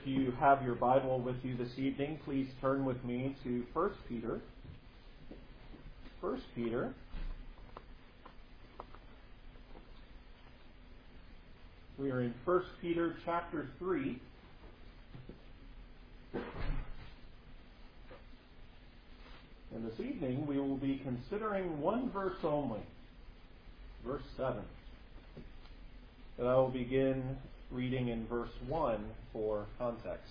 if you have your Bible with you this evening, please turn with me to 1 Peter. 1 Peter. We are in 1 Peter chapter 3. And this evening we will be considering one verse only, verse 7. And I will begin reading in verse 1 for context.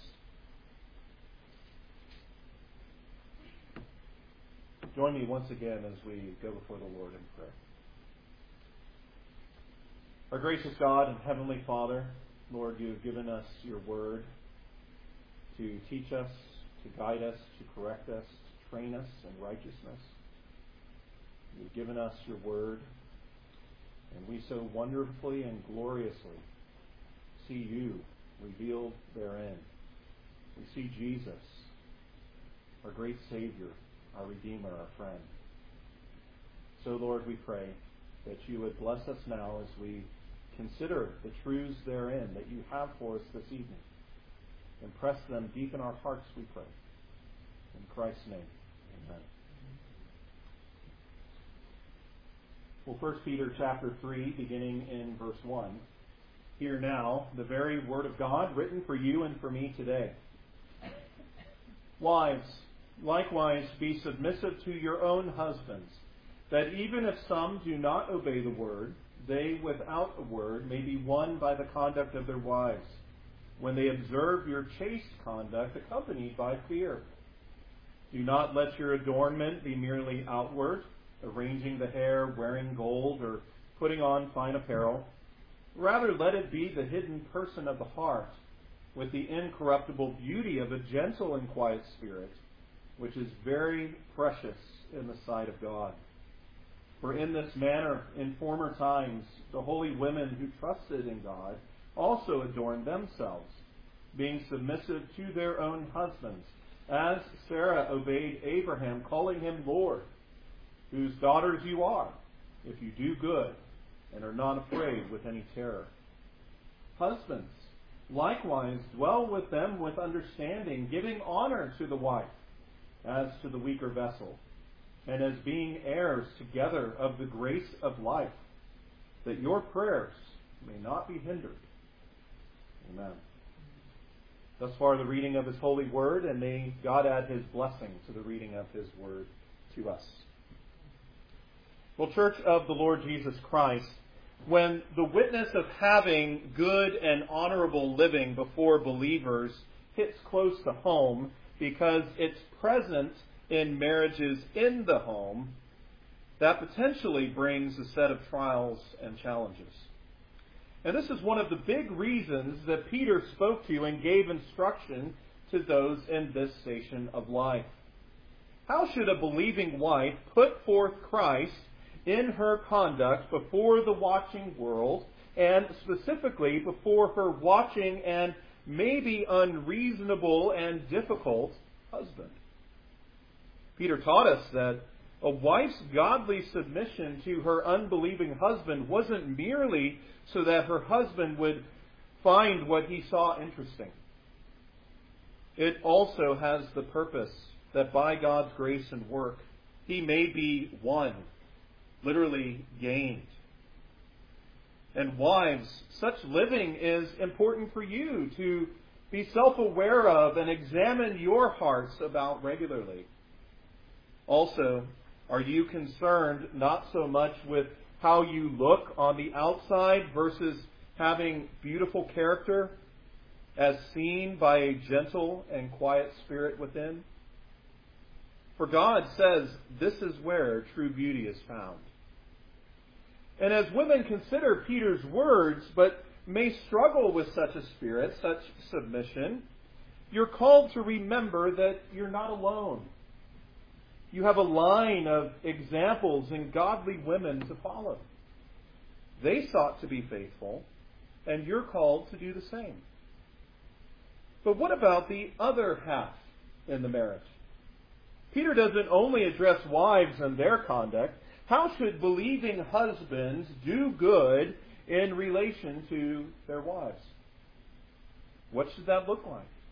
Join me once again as we go before the Lord in prayer. Our gracious God and Heavenly Father, Lord, you have given us your word to teach us, to guide us, to correct us, to train us in righteousness. You've given us your word, and we so wonderfully and gloriously see you revealed therein. We see Jesus, our great Savior, our Redeemer, our friend. So, Lord, we pray that you would bless us now as we consider the truths therein that you have for us this evening. Impress them deep in our hearts, we pray. In Christ's name, amen. Well, 1 Peter chapter 3, beginning in verse 1. Hear now the very word of God written for you and for me today. Wives, likewise be submissive to your own husbands, that even if some do not obey the word, they without a word may be won by the conduct of their wives, when they observe your chaste conduct accompanied by fear. Do not let your adornment be merely outward, arranging the hair, wearing gold, or putting on fine apparel. Rather, let it be the hidden person of the heart, with the incorruptible beauty of a gentle and quiet spirit, which is very precious in the sight of God. For in this manner, in former times, the holy women who trusted in God also adorned themselves, being submissive to their own husbands, as Sarah obeyed Abraham, calling him Lord, whose daughters you are, if you do good and are not afraid with any terror. Husbands, likewise, dwell with them with understanding, giving honor to the wife as to the weaker vessel, and as being heirs together of the grace of life, that your prayers may not be hindered. Amen. Thus far the reading of his holy word, and may God add his blessing to the reading of his word to us. Well, Church of the Lord Jesus Christ, when the witness of having good and honorable living before believers hits close to home because it's present in marriages in the home, that potentially brings a set of trials and challenges. And this is one of the big reasons that Peter spoke to and gave instruction to those in this station of life. How should a believing wife put forth Christ in her conduct before the watching world, and specifically before her watching and maybe unreasonable and difficult husband? Peter taught us that a wife's godly submission to her unbelieving husband wasn't merely so that her husband would find what he saw interesting. It also has the purpose that by God's grace and work, he may be won, literally gained. And wives, such living is important for you to be self-aware of and examine your hearts about regularly. Also, are you concerned not so much with how you look on the outside versus having beautiful character as seen by a gentle and quiet spirit within? For God says this is where true beauty is found. And as women consider Peter's words, but may struggle with such a spirit, such submission, you're called to remember that you're not alone. You have a line of examples in godly women to follow. They sought to be faithful, and you're called to do the same. But what about the other half in the marriage? Peter doesn't only address wives and their conduct. How should believing husbands do good in relation to their wives? What should that look like?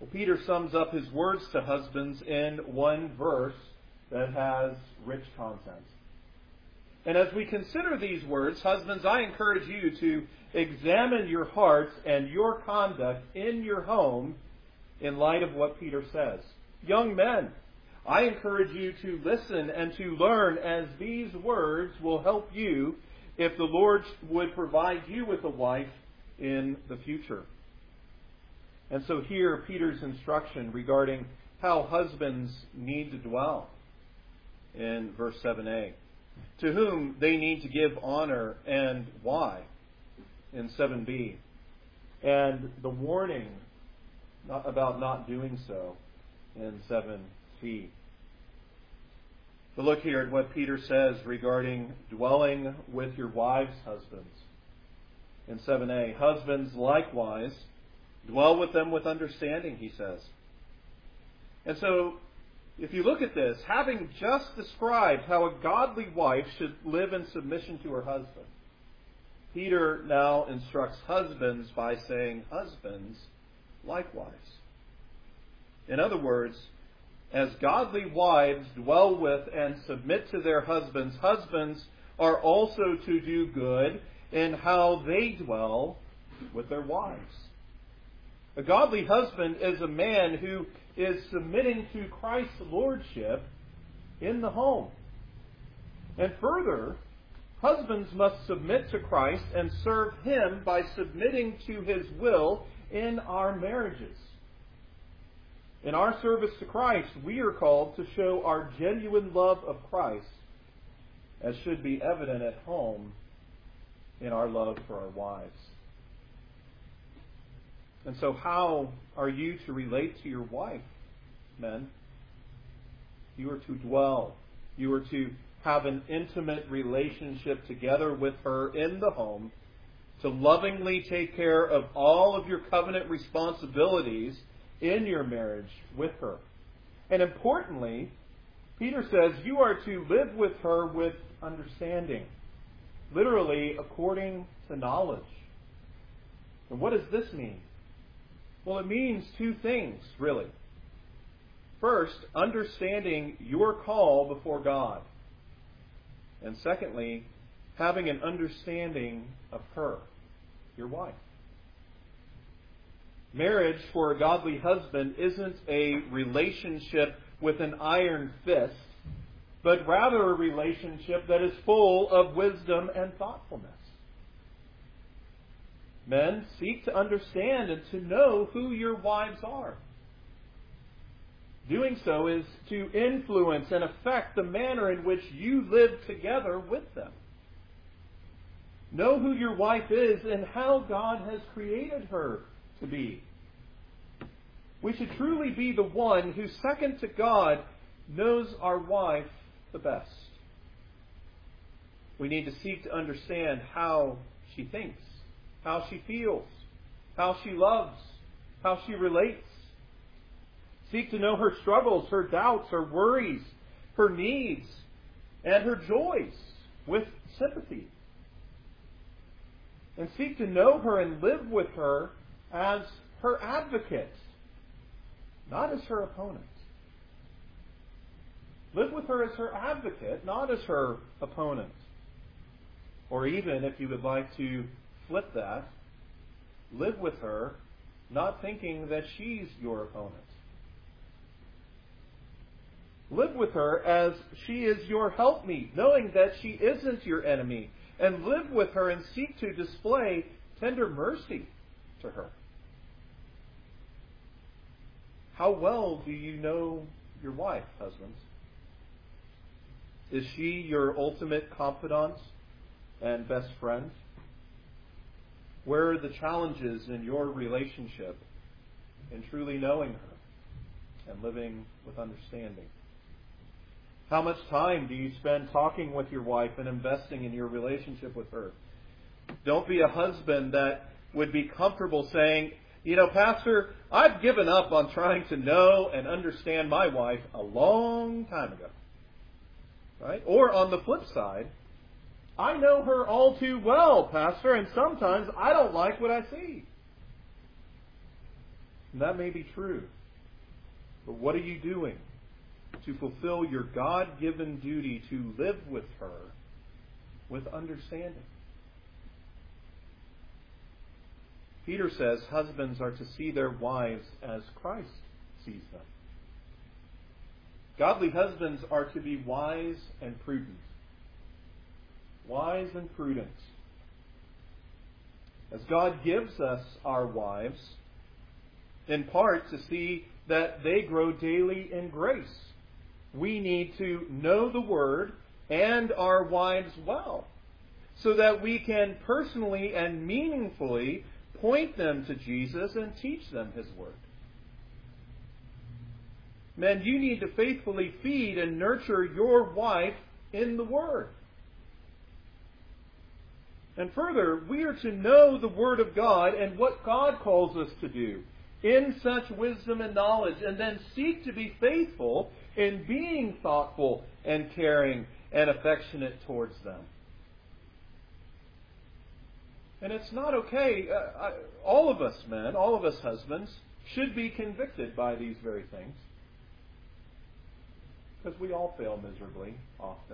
Well, Peter sums up his words to husbands in one verse that has rich content. And as we consider these words, husbands, I encourage you to examine your hearts and your conduct in your home in light of what Peter says. Young men, I encourage you to listen and to learn, as these words will help you if the Lord would provide you with a wife in the future. And so here, Peter's instruction regarding how husbands need to dwell in verse 7a. To whom they need to give honor and why in 7b. And the warning about not doing so in 7c. But look here at what Peter says regarding dwelling with your wives, husbands. In 7a, husbands likewise dwell with them with understanding, he says. And so, if you look at this, having just described how a godly wife should live in submission to her husband, Peter now instructs husbands by saying, husbands likewise. In other words, as godly wives dwell with and submit to their husbands, husbands are also to do good in how they dwell with their wives. A godly husband is a man who is submitting to Christ's lordship in the home. And further, husbands must submit to Christ and serve Him by submitting to His will in our marriages. In our service to Christ, we are called to show our genuine love of Christ, as should be evident at home in our love for our wives. And so how are you to relate to your wife, men? You are to dwell. You are to have an intimate relationship together with her in the home, to lovingly take care of all of your covenant responsibilities in your marriage with her. And importantly, Peter says you are to live with her with understanding. Literally, according to knowledge. And what does this mean? Well, it means two things, really. First, understanding your call before God. And secondly, having an understanding of her, your wife. Marriage for a godly husband isn't a relationship with an iron fist, but rather a relationship that is full of wisdom and thoughtfulness. Men, seek to understand and to know who your wives are. Doing so is to influence and affect the manner in which you live together with them. Know who your wife is and how God has created her to be. We should truly be the one who, second to God, knows our wife the best. We need to seek to understand how she thinks, how she feels, how she loves, how she relates. Seek to know her struggles, her doubts, her worries, her needs, and her joys with sympathy. And seek to know her and live with her as her advocate, not as her opponent. Live with her as her advocate, not as her opponent. Or even, if you would like to flip that, live with her, not thinking that she's your opponent. Live with her as she is your helpmeet, knowing that she isn't your enemy. And live with her and seek to display tender mercy to her. How well do you know your wife, husbands? Is she your ultimate confidant and best friend? Where are the challenges in your relationship in truly knowing her and living with understanding? How much time do you spend talking with your wife and investing in your relationship with her? Don't be a husband that would be comfortable saying, you know, Pastor, I've given up on trying to know and understand my wife a long time ago. Right? Or on the flip side, I know her all too well, Pastor, and sometimes I don't like what I see. And that may be true. But what are you doing to fulfill your God-given duty to live with her with understanding? Peter says husbands are to see their wives as Christ sees them. Godly husbands are to be wise and prudent. Wise and prudent. As God gives us our wives, in part to see that they grow daily in grace, we need to know the Word and our wives well, so that we can personally and meaningfully point them to Jesus and teach them His Word. Men, you need to faithfully feed and nurture your wife in the Word. And further, we are to know the Word of God and what God calls us to do in such wisdom and knowledge, and then seek to be faithful in being thoughtful and caring and affectionate towards them. And it's not okay. All of us men, all of us husbands, should be convicted by these very things. Because we all fail miserably, often.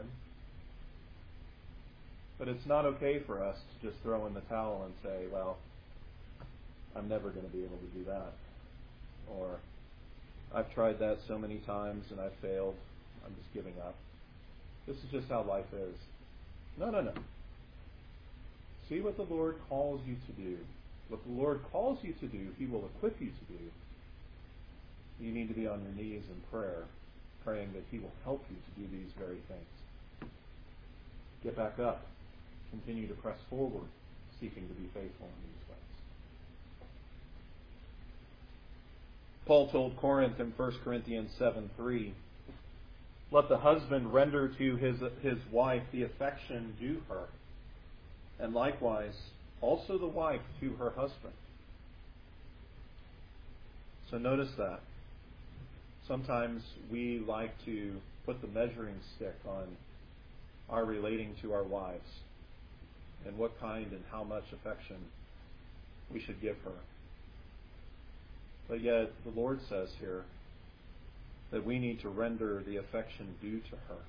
But it's not okay for us to just throw in the towel and say, well, I'm never going to be able to do that. Or, I've tried that so many times and I've failed. I'm just giving up. This is just how life is. No. See what the Lord calls you to do. What the Lord calls you to do, He will equip you to do. You need to be on your knees in prayer, praying that He will help you to do these very things. Get back up. Continue to press forward, seeking to be faithful in these ways. Paul told Corinth in 1 Corinthians 7:3, let the husband render to his wife the affection due her, and likewise also the wife to her husband. So notice that. Sometimes we like to put the measuring stick on our relating to our wives and what kind and how much affection we should give her. But yet the Lord says here that we need to render the affection due to her.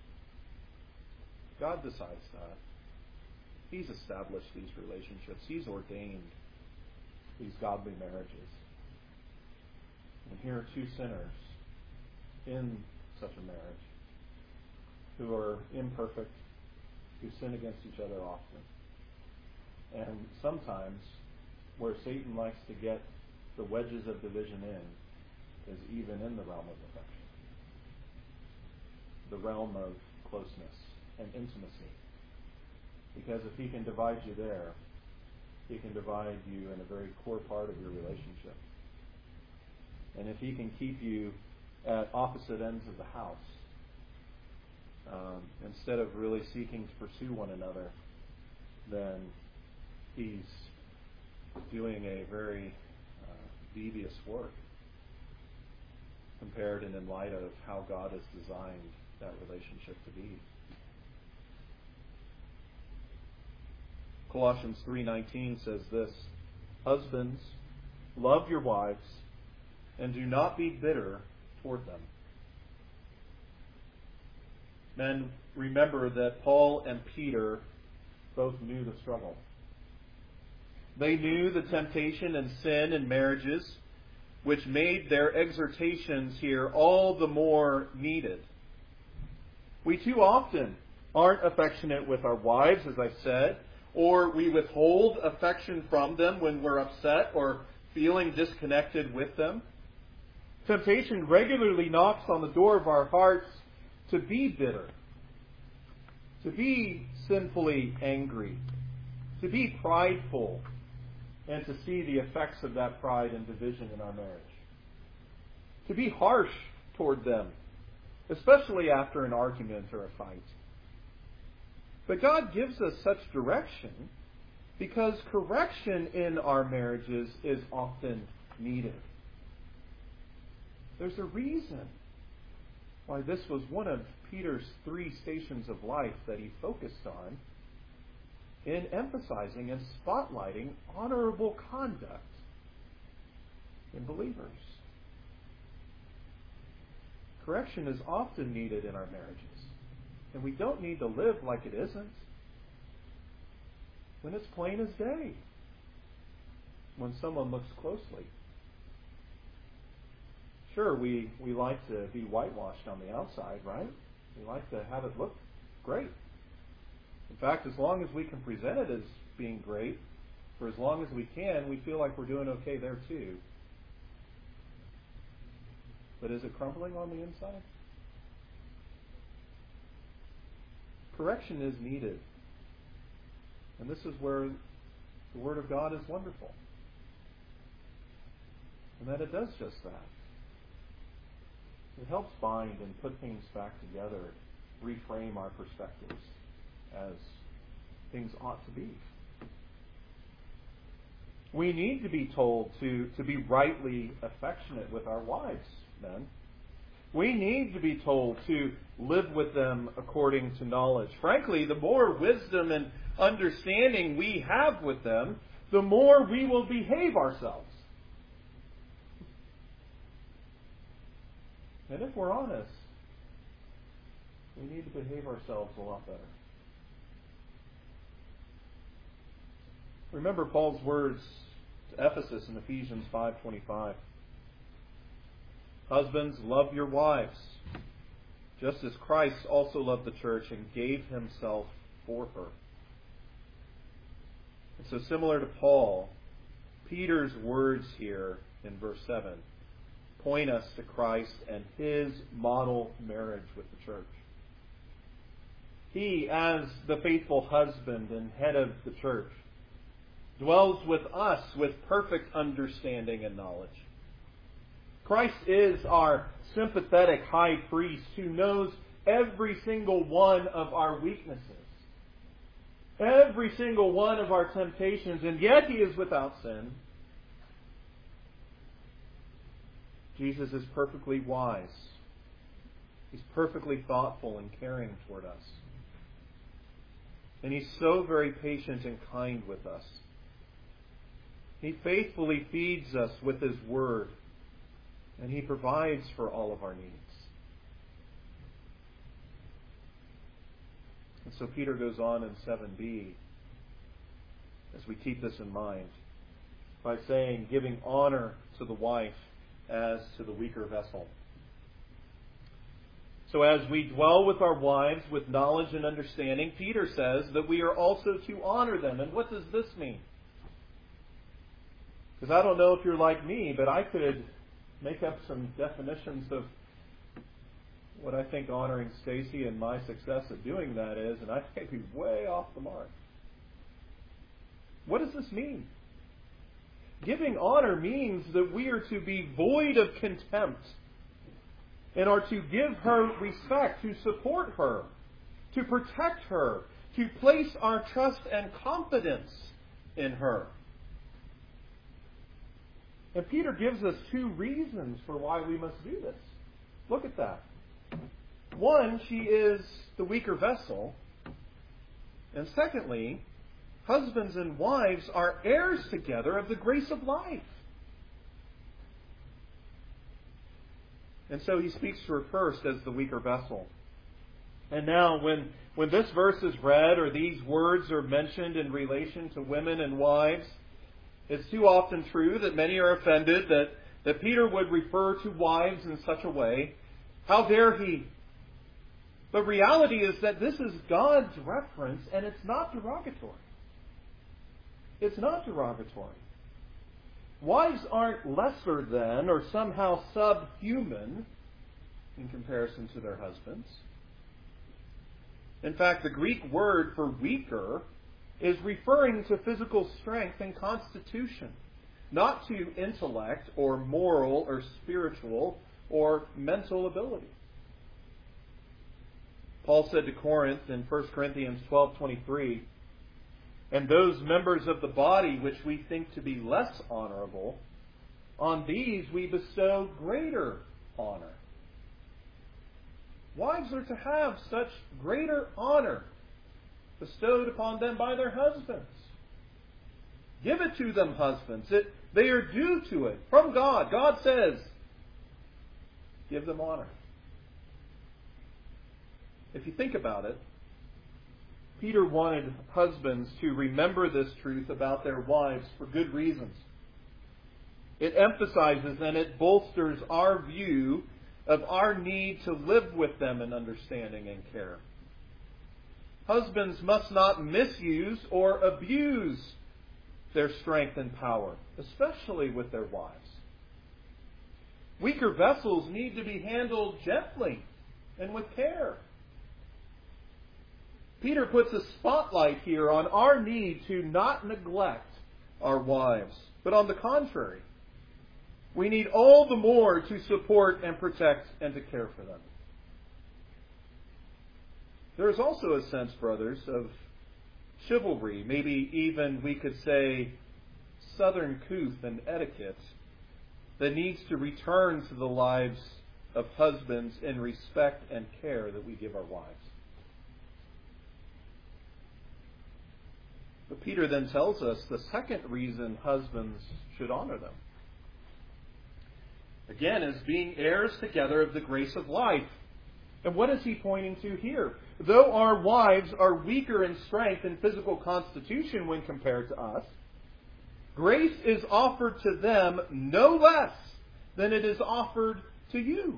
God decides that. He's established these relationships. He's ordained these godly marriages. And here are two sinners in such a marriage who are imperfect, who sin against each other often. And sometimes where Satan likes to get the wedges of division in is even in the realm of affection, the realm of closeness and intimacy. Because if he can divide you there, he can divide you in a very core part of your relationship. And if he can keep you at opposite ends of the house, instead of really seeking to pursue one another, then he's doing a very devious work compared and in light of how God has designed that relationship to be. Colossians 3:19 says this, husbands, love your wives and do not be bitter toward them. Men, remember that Paul and Peter both knew the struggle. They knew the temptation and sin in marriages, which made their exhortations here all the more needed. We too often aren't affectionate with our wives, as I said, or we withhold affection from them when we're upset or feeling disconnected with them. Temptation regularly knocks on the door of our hearts to be bitter, to be sinfully angry, to be prideful, and to see the effects of that pride and division in our marriage. To be harsh toward them, especially after an argument or a fight. But God gives us such direction because correction in our marriages is often needed. There's a reason why this was one of Peter's 3 stations of life that he focused on in emphasizing and spotlighting honorable conduct. in believers. Correction is often needed in our marriages. And we don't need to live like it isn't. When it's plain as day. When someone looks closely. Sure, we like to be whitewashed on the outside, right? We like to have it look great. In fact, as long as we can present it as being great, for as long as we can, we feel like we're doing okay there too. But is it crumbling on the inside? Correction is needed. And this is where the Word of God is wonderful. And that it does just that. It helps bind and put things back together, reframe our perspectives as things ought to be. We need to be told to be rightly affectionate with our wives, men. We need to be told to live with them according to knowledge. Frankly, the more wisdom and understanding we have with them, the more we will behave ourselves. And if we're honest, we need to behave ourselves a lot better. Remember Paul's words to Ephesus in Ephesians 5:25. Husbands, love your wives, just as Christ also loved the church and gave himself for her. And so similar to Paul, Peter's words here in verse 7 point us to Christ and his model marriage with the church. He, as the faithful husband and head of the church, dwells with us with perfect understanding and knowledge. Christ is our sympathetic high priest who knows every single one of our weaknesses, every single one of our temptations, and yet he is without sin. Jesus is perfectly wise. He's perfectly thoughtful and caring toward us. And he's so very patient and kind with us. He faithfully feeds us with his word, and he provides for all of our needs. And so Peter goes on in 7b, as we keep this in mind, by saying, giving honor to the wife as to the weaker vessel. So as we dwell with our wives with knowledge and understanding, Peter says that we are also to honor them. And what does this mean? Because I don't know if you're like me, but I could make up some definitions of what I think honoring Stacy and my success at doing that is, and I may be way off the mark. What does this mean? Giving honor means that we are to be void of contempt and are to give her respect, to support her, to protect her, to place our trust and confidence in her. And Peter gives us two reasons for why we must do this. Look at that. One, she is the weaker vessel. And secondly, husbands and wives are heirs together of the grace of life. And so he speaks to her first as the weaker vessel. And now when this verse is read or these words are mentioned in relation to women and wives, it's too often true that many are offended that Peter would refer to wives in such a way. How dare he? The reality is that this is God's reference and it's not derogatory. It's not derogatory. Wives aren't lesser than or somehow subhuman in comparison to their husbands. In fact, the Greek word for weaker is referring to physical strength and constitution, not to intellect or moral or spiritual or mental ability. Paul said to Corinth in 1 Corinthians 12:23, and those members of the body which we think to be less honorable, on these we bestow greater honor. Wives are to have such greater honor bestowed upon them by their husbands. Give it to them, husbands. They are due to it from God. God says, give them honor. If you think about it, Peter wanted husbands to remember this truth about their wives for good reasons. It emphasizes and it bolsters our view of our need to live with them in understanding and care. Husbands must not misuse or abuse their strength and power, especially with their wives. Weaker vessels need to be handled gently and with care. Peter puts a spotlight here on our need to not neglect our wives, but on the contrary, we need all the more to support and protect and to care for them. There is also a sense, brothers, of chivalry, maybe even we could say southern couth and etiquette, that needs to return to the lives of husbands in respect and care that we give our wives. But Peter then tells us the second reason husbands should honor them. Again, as being heirs together of the grace of life. And what is he pointing to here? Though our wives are weaker in strength and physical constitution when compared to us, grace is offered to them no less than it is offered to you.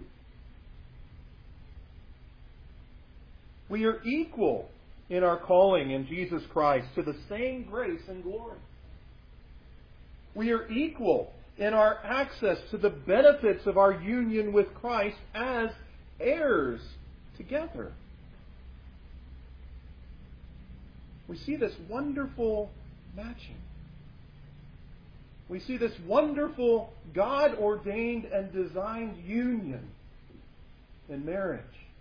We are equal in our calling in Jesus Christ to the same grace and glory. We are equal in our access to the benefits of our union with Christ as heirs together. We see this wonderful matching. We see this wonderful God-ordained and designed union in marriage.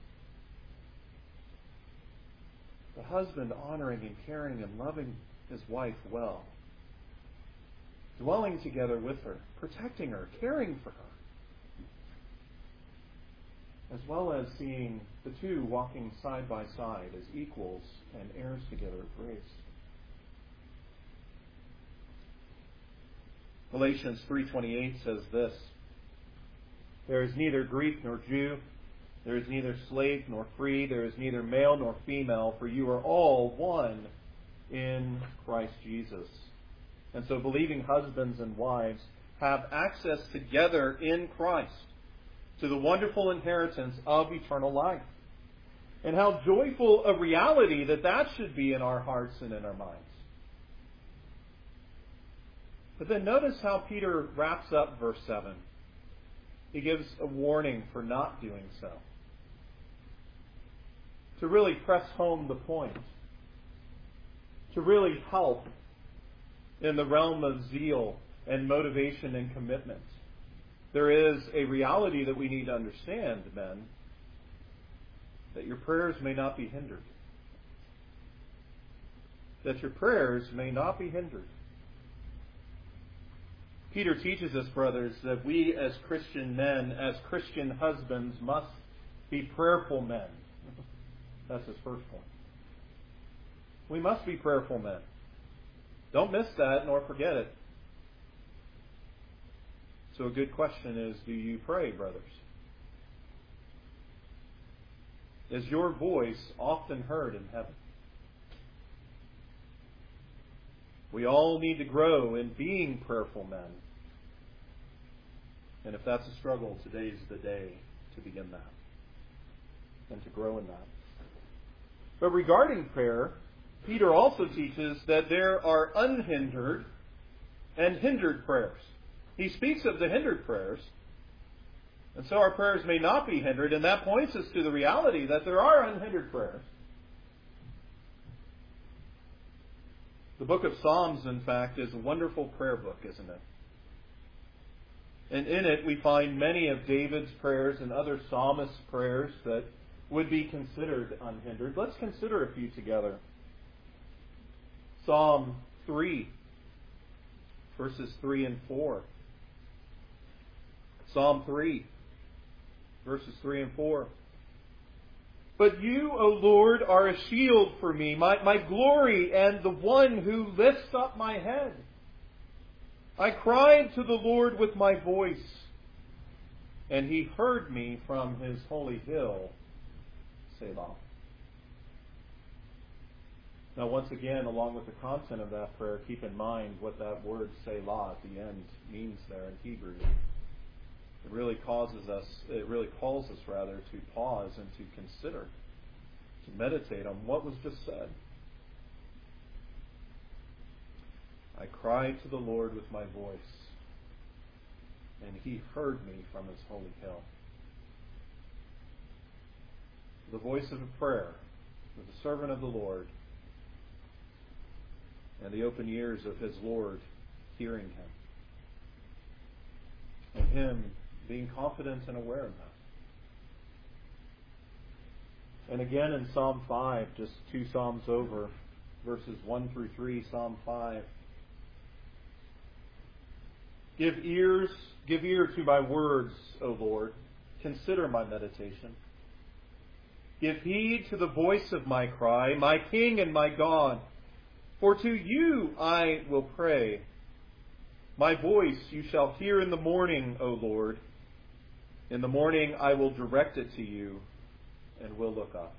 The husband honoring and caring and loving his wife well. Dwelling together with her, protecting her, caring for her. As well as seeing the two walking side by side as equals and heirs together of grace. Galatians 3:28 says this, there is neither Greek nor Jew, there is neither slave nor free, there is neither male nor female, for you are all one in Christ Jesus. And so believing husbands and wives have access together in Christ to the wonderful inheritance of eternal life. And how joyful a reality that should be in our hearts and in our minds. But then notice how Peter wraps up verse 7. He gives a warning for not doing so. To really press home the point. To really help in the realm of zeal and motivation and commitment. There is a reality that we need to understand, men, that your prayers may not be hindered. That your prayers may not be hindered. Peter teaches us, brothers, that we as Christian men, as Christian husbands, must be prayerful men. That's his first point. We must be prayerful men. Don't miss that nor forget it. So a good question is, do you pray, brothers? Is your voice often heard in heaven? We all need to grow in being prayerful men. And if that's a struggle, today's the day to begin that and to grow in that. But regarding prayer, Peter also teaches that there are unhindered and hindered prayers. He speaks of the hindered prayers. And so our prayers may not be hindered, and that points us to the reality that there are unhindered prayers. The book of Psalms, in fact, is a wonderful prayer book, isn't it? And in it we find many of David's prayers and other psalmists' prayers that would be considered unhindered. Let's consider a few together. Psalm 3, verses 3 and 4. Psalm 3, verses 3 and 4. But you, O Lord, are a shield for me, my glory, and the one who lifts up my head. I cried to the Lord with my voice, and He heard me from His holy hill. Selah. Now, once again, along with the content of that prayer, keep in mind what that word Selah at the end means there in Hebrew. It really calls us to pause and to consider, to meditate on what was just said. I cried to the Lord with my voice, and He heard me from His holy hill. The voice of a prayer with the servant of the Lord, and the open ears of his Lord hearing him, and him being confident and aware of that. And again in Psalm 5, just 2 Psalms over, verses 1 through 3, Psalm 5. Give ear to my words, O Lord. Consider my meditation. Give heed to the voice of my cry, my King and my God. For to you I will pray. My voice you shall hear in the morning, O Lord. In the morning I will direct it to you and will look up.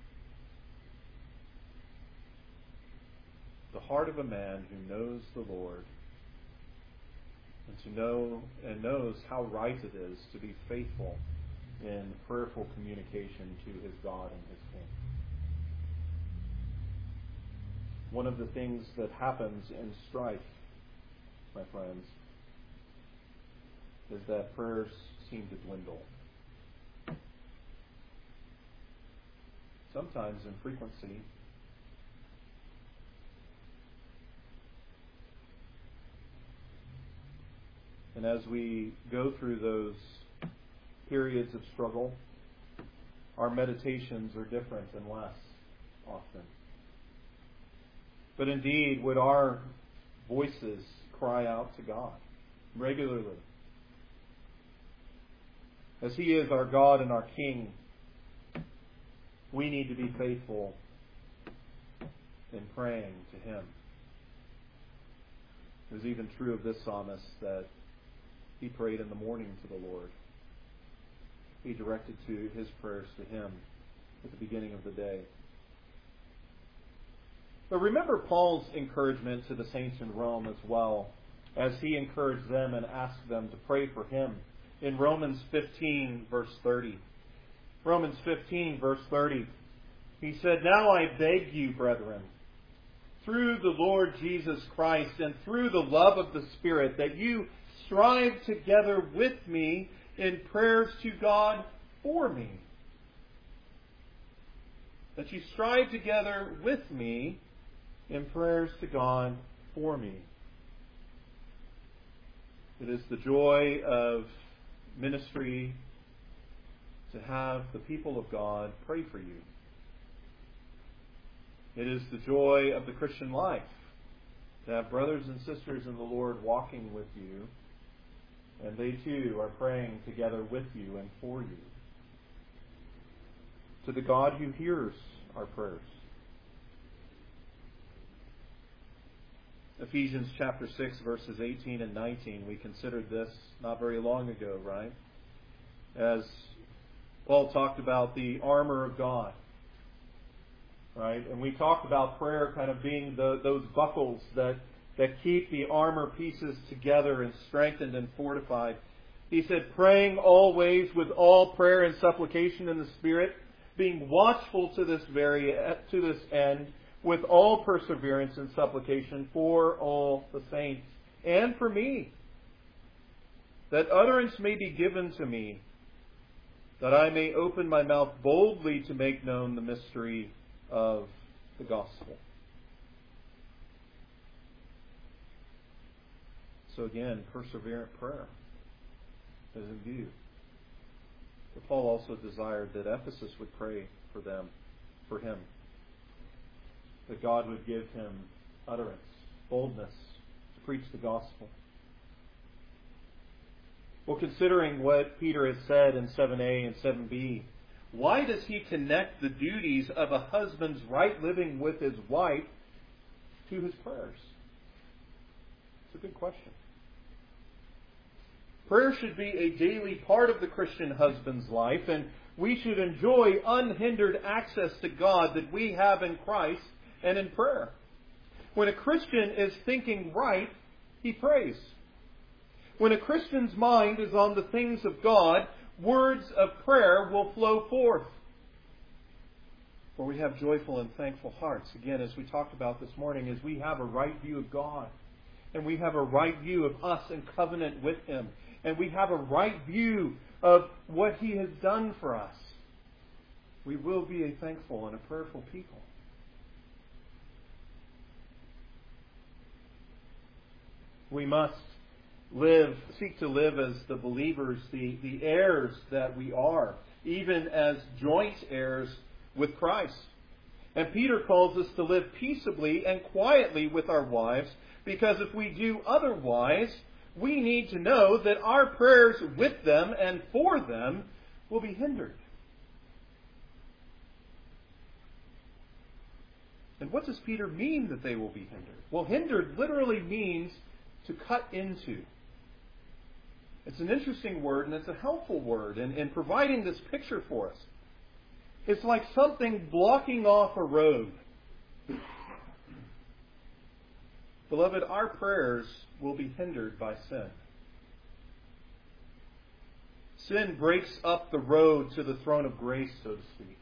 The heart of a man who knows the Lord and knows how right it is to be faithful in prayerful communication to his God and his King. One of the things that happens in strife, my friends, is that prayers seem to dwindle. Sometimes in frequency. And as we go through those periods of struggle, our meditations are different and less often. But indeed, would our voices cry out to God regularly? As He is our God and our King, we need to be faithful in praying to Him. It was even true of this psalmist that he prayed in the morning to the Lord. He directed his prayers to Him at the beginning of the day. But remember Paul's encouragement to the saints in Rome as well, as he encouraged them and asked them to pray for him. In Romans 15, verse 30. Romans 15, verse 30. He said, Now I beg you, brethren, through the Lord Jesus Christ and through the love of the Spirit, that you strive together with me in prayers to God for me. That you strive together with me in prayers to God for me. It is the joy of ministry to have the people of God pray for you. It is the joy of the Christian life to have brothers and sisters in the Lord walking with you, and they too are praying together with you and for you. To the God who hears our prayers. Ephesians chapter 6, verses 18 and 19. We considered this not very long ago, right? As Paul talked about the armor of God, right? And we talked about prayer kind of being those buckles that keep the armor pieces together and strengthened and fortified. He said, praying always with all prayer and supplication in the Spirit, being watchful to this end, with all perseverance and supplication for all the saints, and for me, that utterance may be given to me, that I may open my mouth boldly to make known the mystery of the gospel. So again, perseverant prayer is in view. But Paul also desired that Ephesus would pray for him, that God would give him utterance, boldness to preach the gospel. Well, considering what Peter has said in 7a and 7b, why does he connect the duties of a husband's right living with his wife to his prayers? It's a good question. Prayer should be a daily part of the Christian husband's life, and we should enjoy unhindered access to God that we have in Christ and in prayer. When a Christian is thinking right, he prays. When a Christian's mind is on the things of God, words of prayer will flow forth. For we have joyful and thankful hearts. Again, as we talked about this morning, as we have a right view of God, and we have a right view of us in covenant with Him, and we have a right view of what He has done for us, we will be a thankful and a prayerful people. We must seek to live as the believers, the heirs that we are, even as joint heirs with Christ. And Peter calls us to live peaceably and quietly with our wives, because if we do otherwise, we need to know that our prayers with them and for them will be hindered. And what does Peter mean that they will be hindered? Well, hindered literally means to cut into. It's an interesting word, and it's a helpful word in providing this picture for us. It's like something blocking off a road. Beloved, our prayers will be hindered by sin. Sin breaks up the road to the throne of grace, so to speak.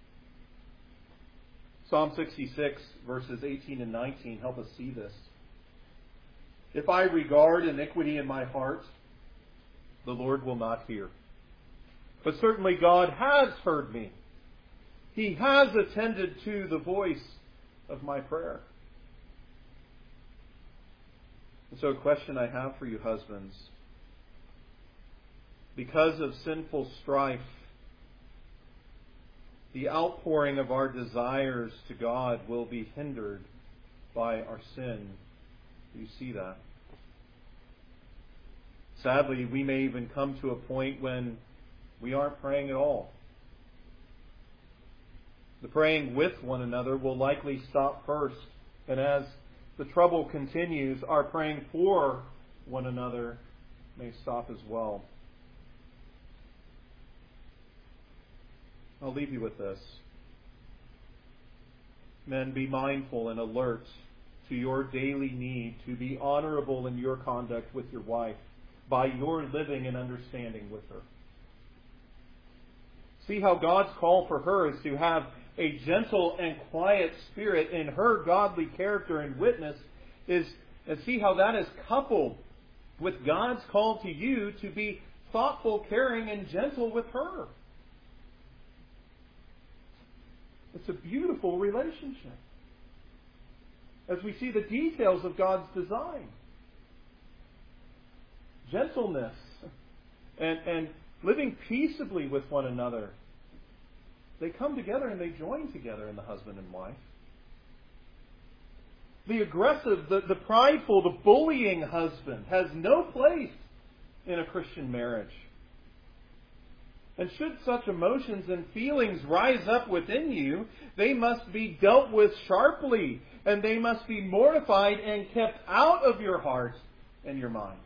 Psalm 66, verses 18 and 19 help us see this. If I regard iniquity in my heart, the Lord will not hear. But certainly God has heard me. He has attended to the voice of my prayer. And so a question I have for you, husbands. Because of sinful strife, the outpouring of our desires to God will be hindered by our sin. Do you see that? Sadly, we may even come to a point when we aren't praying at all. The praying with one another will likely stop first. And as the trouble continues, our praying for one another may stop as well. I'll leave you with this. Men, be mindful and alert to your daily need to be honorable in your conduct with your wife by your living and understanding with her. See how God's call for her is to have a gentle and quiet spirit in her godly character and witness, and see how that is coupled with God's call to you to be thoughtful, caring, and gentle with her. It's a beautiful relationship as we see the details of God's design. Gentleness and living peaceably with one another. They come together and they join together in the husband and wife. The aggressive, the prideful, the bullying husband has no place in a Christian marriage. And should such emotions and feelings rise up within you, they must be dealt with sharply, and they must be mortified and kept out of your heart and your mind.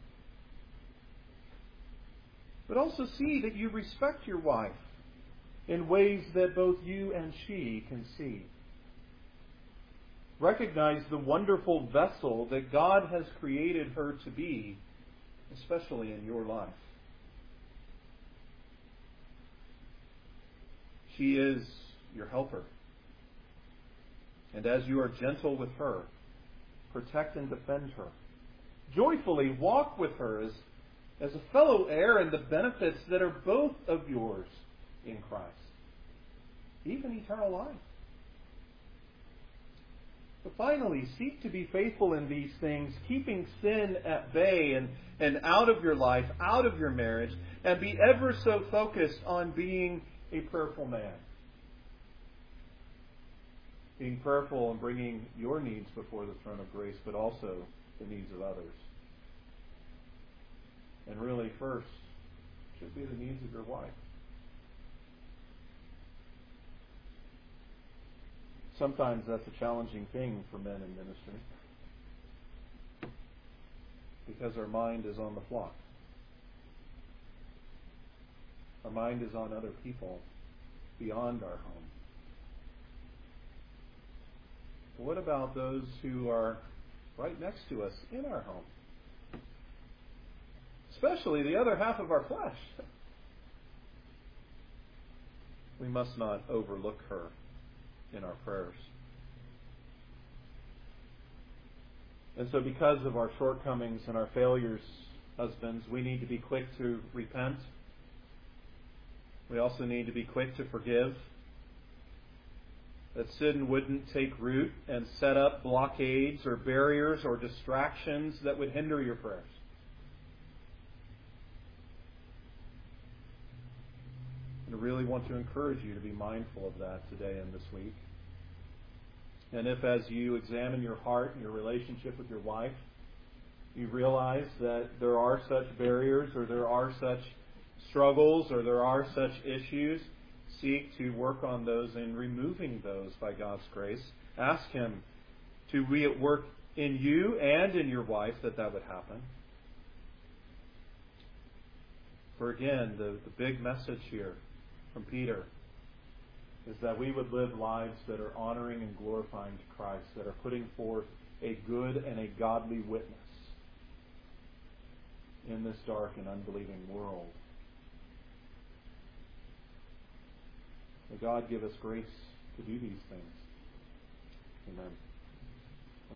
But also see that you respect your wife in ways that both you and she can see. Recognize the wonderful vessel that God has created her to be, especially in your life. She is your helper. And as you are gentle with her, protect and defend her. Joyfully walk with her as a fellow heir in the benefits that are both of yours in Christ, even eternal life. But finally, seek to be faithful in these things, keeping sin at bay and out of your life, out of your marriage, and be ever so focused on being a prayerful man. Being prayerful and bringing your needs before the throne of grace, but also the needs of others. And really, first, should be the needs of your wife. Sometimes that's a challenging thing for men in ministry, because our mind is on the flock. Our mind is on other people beyond our home. But what about those who are right next to us in our home? Especially the other half of our flesh. We must not overlook her in our prayers. And so because of our shortcomings and our failures, husbands, we need to be quick to repent. We also need to be quick to forgive. That sin wouldn't take root and set up blockades or barriers or distractions that would hinder your prayers. I really want to encourage you to be mindful of that today and this week. And if as you examine your heart and your relationship with your wife, you realize that there are such barriers or there are such struggles or there are such issues, seek to work on those and removing those by God's grace. Ask Him to be at work in you and in your wife that would happen. For again, the big message here from Peter is that we would live lives that are honoring and glorifying to Christ, that are putting forth a good and a godly witness in this dark and unbelieving world. May God give us grace to do these things. Amen.